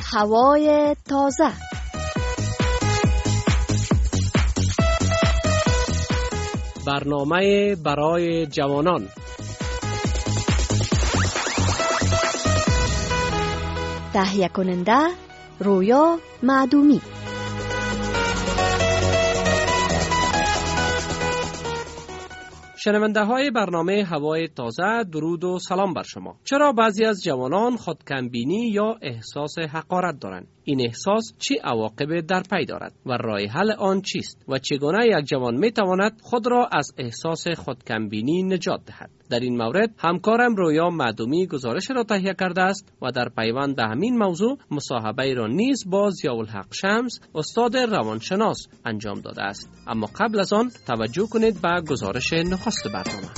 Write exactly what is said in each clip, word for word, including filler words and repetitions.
هوای تازه. برنامه برای جوانان. تهیه کننده رویا معدومی. شنونده های برنامه هوای تازه، درود و سلام بر شما. چرا بعضی از جوانان خودکمبینی یا احساس حقارت دارند؟ این احساس چه عواقب در پی دارد و راه حل آن چیست و چگونه یک جوان می تواند خود را از احساس خودکمبینی نجات دهد؟ در این مورد همکارم رویا معدومی گزارش را تهیه کرده است و در پیوند به همین موضوع مصاحبه را نیز با ضیاءالحق شمس، استاد روانشناس، انجام داده است. اما قبل از آن توجه کنید به گزارش نخست برنامه.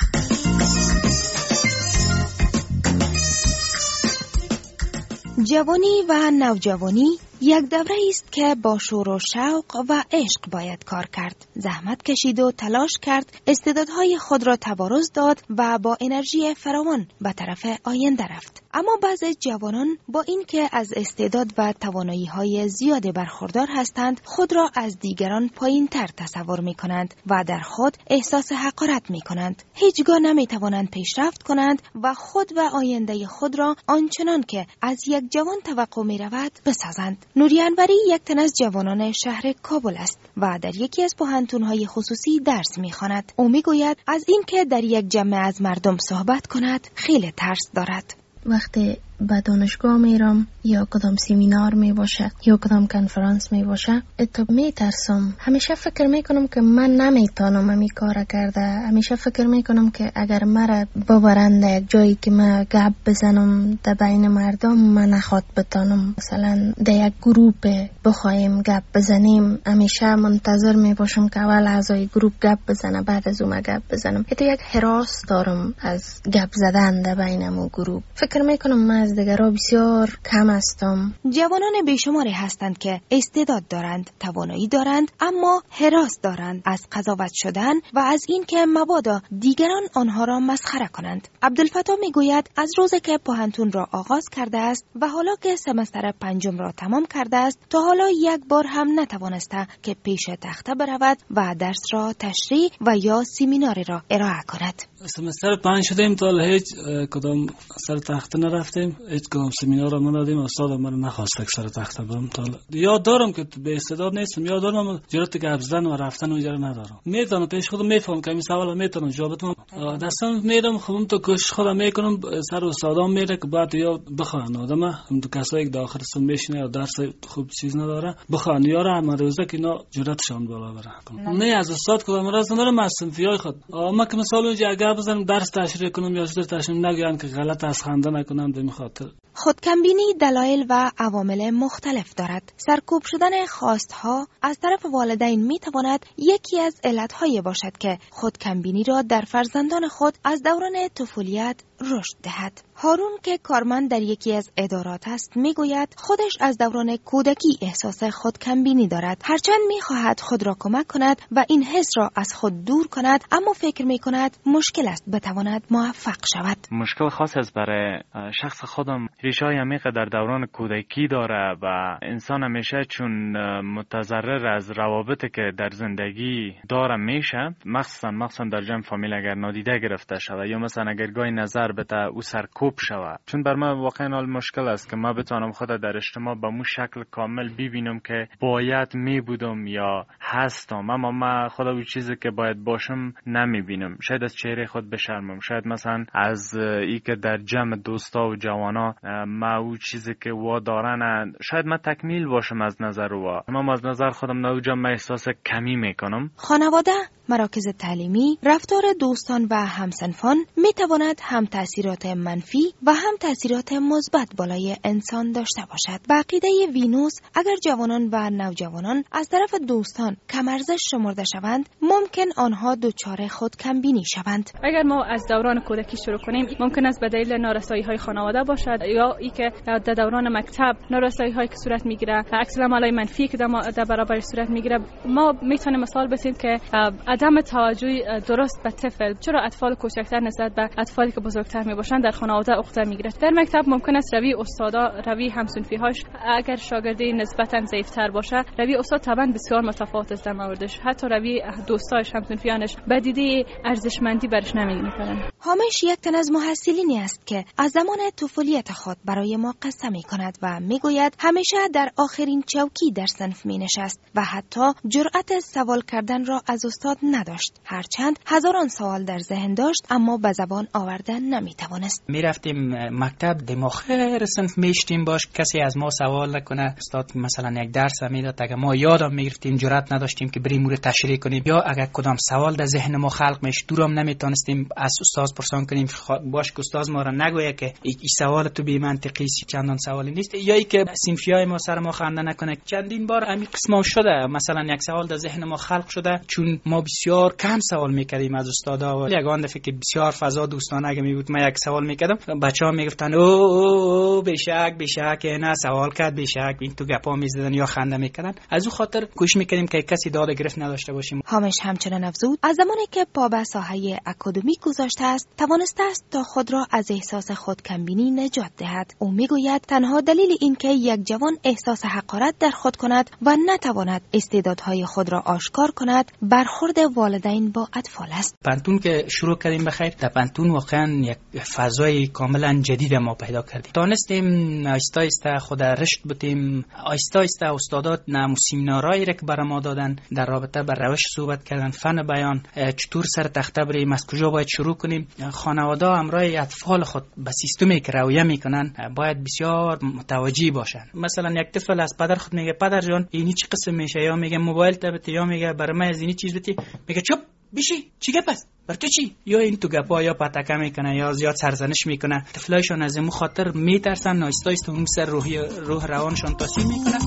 جوانی و نوجوانی یک دوره است که با شور و شوق و عشق باید کار کرد، زحمت کشید و تلاش کرد، استعدادهای خود را تبارز داد و با انرژی فراوان به طرف آینده رفت. اما بعضی جوانان با اینکه از استعداد و توانایی‌های زیاد برخوردار هستند، خود را از دیگران پایین‌تر تصور می‌کنند و در خود احساس حقارت می‌کنند. هیچگاه نمی‌توانند پیشرفت کنند و خود و آینده خود را آنچنان که از یک جوان توقع می‌رود بسازند. نوری انوری یک تن از جوانان شهر کابل است و در یکی از پوهنتون‌های خصوصی درس می‌خواند. او می‌گوید از اینکه در یک جمع از مردم صحبت کند خیلی ترس دارد. وقتی به دانشگاه میرم یا کدام سمینار می باشه یا کدام کنفرانس می باشه، اتو می ترسم. همیشه فکر می کنم که من نمیتونم امی کار کرده. همیشه فکر می کنم که اگر مرا ببرند یک جایی که من گپ بزنم در بین مردم، من نخواد بتانم. مثلا در یک گروپ بخوایم گپ بزنیم، همیشه منتظر می باشم که اول اعضای گروپ گپ بزنه، بعد از اون گپ بزنم. اتو یک هراس دارم از گپ زدن در بینم گروپ. فکر می کنم من از دیگرها بسیار کم هستم. جوانان بیشماری هستند که استعداد دارند، توانایی دارند، اما هراس دارند از قضاوت شدن و از این که مبادا دیگران آنها را مسخره کنند. عبدالفتاح میگوید از روزی که پوهنتون را آغاز کرده است و حالا که سمستر پنجم را تمام کرده است، تا حالا یک بار هم نتوانسته که پیش تخته برود و درس را تشریح و یا سمیناری را ارائه کند. سمستر پنج شدیم تا هیچ کدام سر تخته نرفتیم، هیچ کدام سمینار را ندادیم. استاد من نخواست که سر تخته برم. تا یاد دارم که به استعداد نیستم، یاد دارم جرأت گپ زدن و رفتن اونجا ندارم. میتونم پیش خودم میفهمم که این سوال میتونم جواب بدم. دستم میدم خودم تو کوشش خودم میکنم، سر استادام میره که بعد یا بخوان آدم هم تو کسایی که داخل سم میشینه یا درس خوب چیز نداره بخوان یارا هم روزه که اینا جرأتشان بالا بره. نه از استاد کدام راز ندارم، از صنفیای خود. ما که مثلا اونجا گپ بزنم، درس تشریح کنم یا چیز تشریح نگن که غلط از خنده نکنم به خاطر. خودکمبینی دلایل و عوامل مختلف دارد. سرکوب شدن خواستها از طرف والدین می تواند یکی از علتهای باشد که خودکمبینی را در فرزندان خود از دوران طفولیت رشد دهد. هارون که کارمند در یکی از ادارات است میگوید خودش از دوران کودکی احساس خودکمبینی دارد. هرچند میخواهد خود را کمک کند و این حس را از خود دور کند، اما فکر میکند مشکل است بتواند موفق شود. مشکل خاص است برای شخص خودم. ریشه‌های عمیق در دوران کودکی داره و انسان همیشه چون متضرر از روابطی که در زندگی داره میشه، مخصوصا مخصوصا در جمع فامیل اگر نادیده گرفته شود یا مثلا اگر گاهی نظر بده او سرکوب شود. چون بر من واقعا حال مشکل است که ما بتونم خود در اجتماع به مو شکل کامل ببینم که باید می بودم یا هستم، اما ما خود اون چیزی که باید باشم نمیبینم. شاید از چهره خود بشرمم، شاید مثلا از ای که در جمع دوستا و جوانا ما اون چیزی که وا دارن، شاید ما تکمیل باشم از نظر وا، اما از نظر خودم نه جمع احساس کمی میکنم. خانواده، مراکز تعلیمی، رفتار دوستان و همسنفان می تواند هم تأثیرات منفی و هم تأثیرات مثبت بالای انسان داشته باشد. به عقیده وینوس اگر جوانان و نوجوانان از طرف دوستان کم ارزش شمرده شوند، ممکن آنها دچار خودکمبینی شوند. اگر ما از دوران کودکی شروع کنیم، ممکن است به دلیل نارسایی‌های خانواده باشد یا ای که در دوران مکتب نارسایی‌هایی که صورت میگیره، عکس العمل‌های منفی که در برابر صورت میگیره. ما میتونیم مثال بزنیم که عدم توجه درست به طفل، چرا اطفال کوچکتر نسبت به اطفالی که بزرگتر میباشند در خانواده عقده میگیره. در مکتب ممکن است روی استادا، روی همسنفی‌هاش اگر شاگردی نسبتا ضعیف‌تر باشه، روی استاد طبعا بسیار متفاوت است در موردش. حتی روی دوستاش، همسنفیانش به دیده ارزشمندی برش نمی‌کنن. هامش یک تن از محصلینی است که از زمان طفولیت خود برای ما قصه می‌کند و میگوید همیشه در آخرین چوکی در صنف می‌نشست و حتی جرأت سوال کردن را از استاد نداشت. هرچند هزاران سوال در ذهن داشت اما به زبان آوردن نمی‌توانست. می‌رفتیم مکتب، در آخر صنف میشتیم باش، کسی از ما سوال نکنه. استاد مثلا یک درس میداد، اگه ما یادم میگرفتیم جرأت نداشتیم که بریم مورد تشریح کنیم، یا اگه کدام سوال در ذهن ما خلق میش دورم نمیتونستیم از استاد پرسان کنیم باش که استاد ما را نگویه که این سوال تو بی منطقی است، چندان سوالی نیست، یا ای که صنفیای ما سر ما خنده نکنه. چندین بار همین قسمه شده، مثلا یک سوال در ذهن ما خلق شده چون ما بسیار کم سوال میکردیم از استادا و یگان دفعه که بسیار فضا دوستانه اگه میبود ما یک سوال میکردم، بچه‌ها میگفتن او او بشک بشک نه سوال کرد بشک، این تو گپا میزدن یا خنده میکردن. از اون خاطر کوشش میکردیم که کسی داد گرفت نداشته باشیم. هامش همچنان افزود از زمانی که پا به ساحه اکادمیک گذاشته است توانسته است تا خود را از احساس خودکمبینی نجات دهد. او میگوید تنها دلیل این که یک جوان احساس حقارت در خود کند و نتواند استعدادهای خود را آشکار کند برخورد والدین با اطفال است. پانتون که شروع کردیم بخیر، در پانتون واقعا یک فضای کاملا جدید ما پیدا کردیم. تونستیم آیسته آیسته خود رشد بتیم، آیسته آیسته استادات نمو سمینارایی را که برای ما دادن در رابطه با روش صحبت کردن، فن بیان، چطور سر تخته بریم، از کجا باید شروع کنیم. خانواده همراه اطفال خود به سیستمی که رویه میکنن باید بسیار متوجه باشن. مثلا یک طفل از پدر خود میگه پدر جان اینی چی قسم میشه، یا میگه موبایل تبت، یا میگه برای من از اینی چیز بتی، میگه چپ بشی چی گپ است بر تو چی، یا این تو گپا یا پتکه میکنه یا زیاد سرزنش میکنه. طفلایشون از این خاطر میترسن، آیسته آیسته اون سر روحی روح روانشون تاثیر میکنه.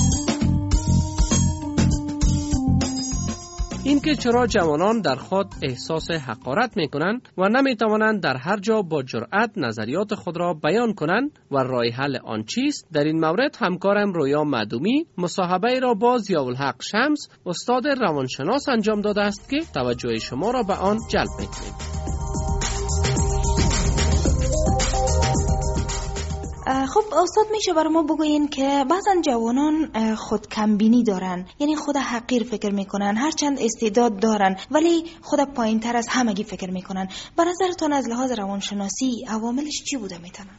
اینکه چرا جوانان در خود احساس حقارت میکنند و نمیتوانند در هر جا با جرأت نظریات خود را بیان کنند و راه حل آن چیست، در این مورد همکارم رویا معدومی مصاحبه را با ضیاءالحق شمس استاد روانشناس انجام داده است که توجه شما را به آن جلب میکنیم. خب استاد میشه برای ما بگوین که بعضا جوانان خود کمبینی دارن، یعنی خود حقیر فکر میکنن، هرچند استعداد دارن ولی خود پایین تر از همگی فکر میکنن. به نظرتون از لحاظ روانشناسی عواملش چی بوده میتونن؟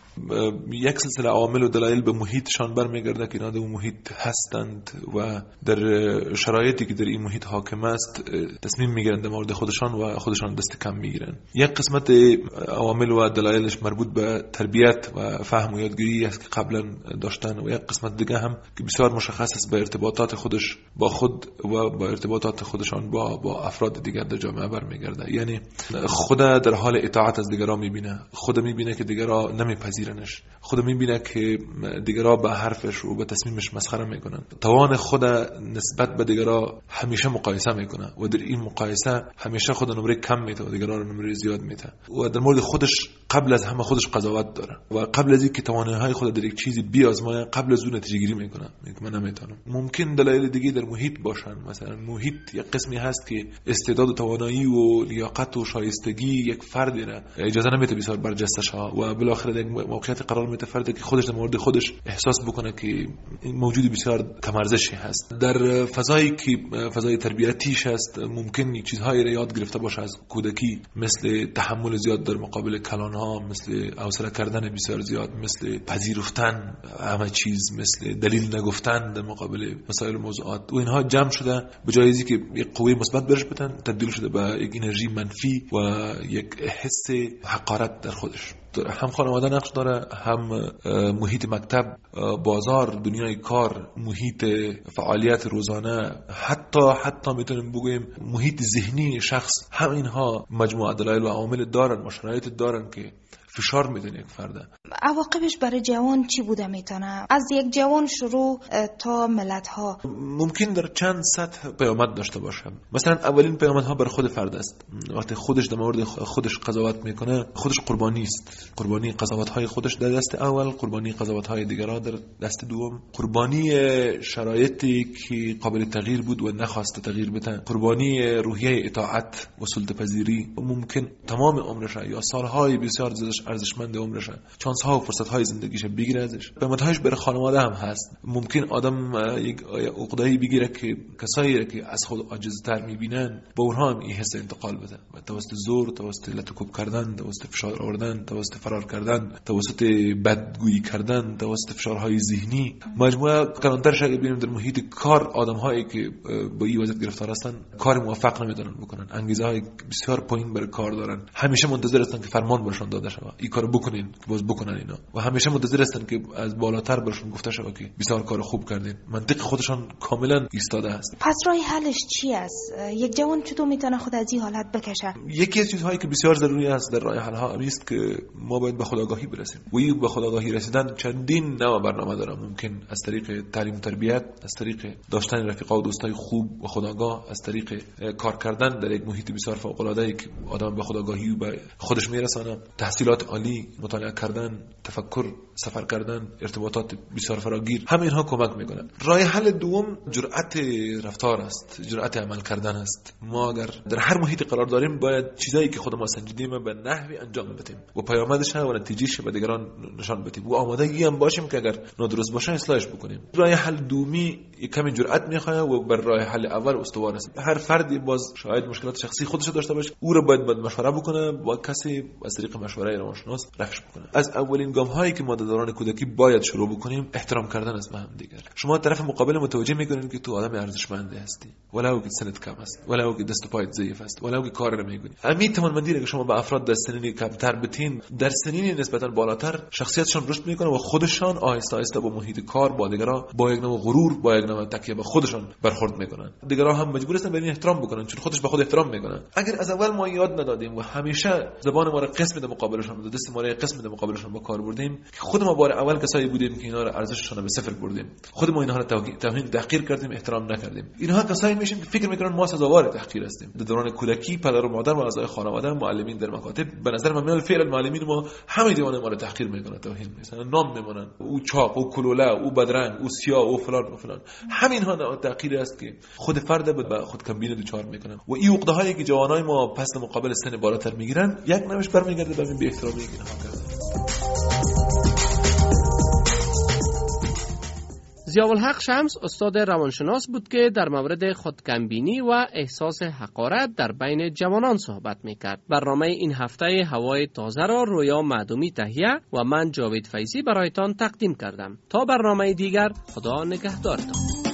یک سلسله عوامل و دلایل به محیطشان برمیگرده که اینا در محیط هستند و در شرایطی که در این محیط حاکم است تصمیم میگیرند در مورد خودشان و خودشان دست کم میگیرن. یک قسمت عوامل و دلایلش مربوط به تربیت و فهم و یادگیری است که قبلا داشتن، و یک قسمت دیگه هم که بسیار مشخص است به ارتباطات خودش با خود و با ارتباطات خودشان با با افراد دیگر در جامعه برمیگرده. یعنی خود در حال اطاعت از دیگران میبینه، خود میبینه که دیگران نمیپذیرنش، خود میبینه که دیگران به حرفش و به تصمیمش مسخره میکنن، توان خود نسبت به دیگران همیشه مقایسه میکنه و در این مقایسه همیشه خود نمره کم میده و دیگران رو نمره زیاد میده و در مورد خودش قبل از همه خودش قضاوت داره و قبل از اینکه توانایی‌های خود در یک چیزی بیازمایه قبل از اون نتیجه گیری میکنه، میگه من نمیتونم. ممکن دلایل دیگه در محیط باشن، مثلا محیط یک قسمی هست که استعداد و توانایی و لیاقت و شایستگی یک فردی را اجازه نمیده بسیار برجسته شه و بالاخره در موقعیت قرار میده فردی که خودش در مورد خودش احساس بکنه که این موجود بسیار کم ارزشی هست. در فضایی که فضای تربیتیش هست ممکن یک چیزهایی را یاد گرفته باشه از کودکی، مثل تحمل زیاد در مقابل کلانها، مثل حوصله کردن بسیار زیاد، مثل پذیرفتن همه چیز، مثل دلیل نگفتن در مقابل مسائل موضوعات و اینها جمع شده به جای اینکه یک قوه مثبت برش بدن تبدیل شده به یک انرژی منفی و یک حس حقارت در خودش. هم خانواده نقش داره، هم محیط مکتب، بازار، دنیای کار، محیط فعالیت روزانه، حتی حتی میتونیم بگوییم محیط ذهنی شخص، هم اینها مجموعه دلایل و عوامل دارن، شرایط دارن که فشار میدن یک فرد. عواقبش برای جوان چی بوده میتونه؟ از یک جوان شروع تا ملت ها ممکن در چند سطح پیامد داشته باشه. مثلا اولین پیامدها بر خود فرد است. وقتی خودش در مورد خودش قضاوت میکنه، خودش قربانی است. قربانی قضاوت های خودش در دست اول، قربانی قضاوت های دیگران در دست دوم، قربانی شرایطی که قابل تغییر بود و نخواست تغییر بده، قربانی روحیه اطاعت و سلطه پذیری. ممکن تمام عمرش یا سالهای بسیار ارزشمند عمرش چانس ها و فرصت های زندگیش بگیره ازش. پیامدهاش بر خانواده هم هست. ممکن آدم یک عقده‌ای بگیره که کسایی که از خود عاجزتر میبینن با اونها هم این حس انتقال بده، توسط زور، توسط لطکوب کردن، توسط فشار آوردن، توسط فرار کردن، توسط بدگویی کردن، توسط فشارهای ذهنی. مجموعه کلانترش اگه ببینیم در محیط کار، آدم‌هایی که با این وضعیت گرفتار هستن کار موفق نمیتونن بکنن، انگیزه‌های بسیار پایین برای کار دارن، همیشه منتظر هستن که فرمان برشون داده شه، این کارو بکنین که باز بکنن اینا، و همیشه منتظر هستن که از بالاتر برشون گفته شه که بسیار کار خوب کردین. منطق خودشان کاملا ایستاده است. پس راه حلش چی است؟ یک جوان چطور میتونه خود از این حالت بکشه؟ یکی از چیزهایی که بسیار ضروری است در راه حل ها است که ما باید به خودآگاهی برسیم. و این به خودآگاهی رسیدن چندین نوع برنامه داره. ممکن از طریق تعلیم و تربیت، از طریق داشتن رفیقا و دوستای خوب و خودآگاه، از طریق کار کردن در یک محیط بسیار فوق العاده ای که آدم به خودآگاهی و به خودش میرسانه، تحصیلات عالی، مطالعه کردن، تفکر، سفر کردن، ارتباطات بسیار فراگیر، همه اینها کمک میکنه. راه حل دوم جرأت رفتار است، جرأت عمل کردن است. ما اگر در هر محیط قرار داریم باید چیزایی که خودمون سنجیدیم به نحوی انجام بدیم و پیامدش و نتیجهش به دیگران نشان بدیم و آمادگی هم باشیم که اگر نادرست باشه اصلاحش بکنیم. راه حل دومی کمی جرأت میخواد و بر راه حل اول استوار است. هر فردی باز شاید مشکلات شخصی خودش داشته باشه، او رو باید باید مشوره بکنه با کسی، از طریق مشوره روانشناس رفعش بکنه. از اولین گام هایی که ما در دوران کودکی باید شروع بکنیم احترام کردن است به هم دیگر. شما طرف مقابل متوجه میکنید که تو آدم ارزشمندی هستی، ولو که سنت کم است، ولو که دست و پایت ضعیف است، ولو که کار نمیکنی. همین توانمندی که شما با افراد در سنین کمتر بتین، در سنین نسبتا بالاتر شخصیتشان رشد میکنه و خودشان آهسته آهسته با محیط کار، با دیگران، با یک نوع غرور، با یک نوع تکیه به خودشان برخورد میکنن. دیگران هم مجبور هستن به این احترام بکنن چون خودش به خود احترام میکنن. اگر از اول ما یاد ندادیم و همیشه زبان ما را قسم بده مقابلشون بده، دست ما را قسم بده مقابلشون با کار بردیم که خود ما بار اول کسایی بودیم که اینا را ارزششون به صفر بردیم، خود ما اینها را توهین تحقیر کردیم، احترام نکردیم. اینها کسایی میشیم که فکر میکنن ما سزاوار تحقیر هستیم. در دوران کودکی پدر و مادر و اعضای خانواده، معلمین در مکاتب، به نظر من میاد فعلا معلمین ما همه دیوانه ما را تحقیر میکنن، توهین میکنن، نام میمونن، او چاق، او کلوله، او بدرنگ، او سیاه، او فلان و فلان. همین ها تحقیر است که خود فرد به خود کمبینی دچار میکنن و این عقده هایی که جوانای ما پس مقابل سن بالاتر میگیرن یک نمش برمیگرده به بی احترامی که اینها کردن. ضیاءالحق شمس استاد روانشناس بود که در مورد خودکمبینی و احساس حقارت در بین جوانان صحبت میکرد. برنامه این هفته هوای تازه را رویا معدومی تهیه و من جاوید فیضی برایتان تقدیم کردم. تا برنامه دیگر، خدا نگهدارتان.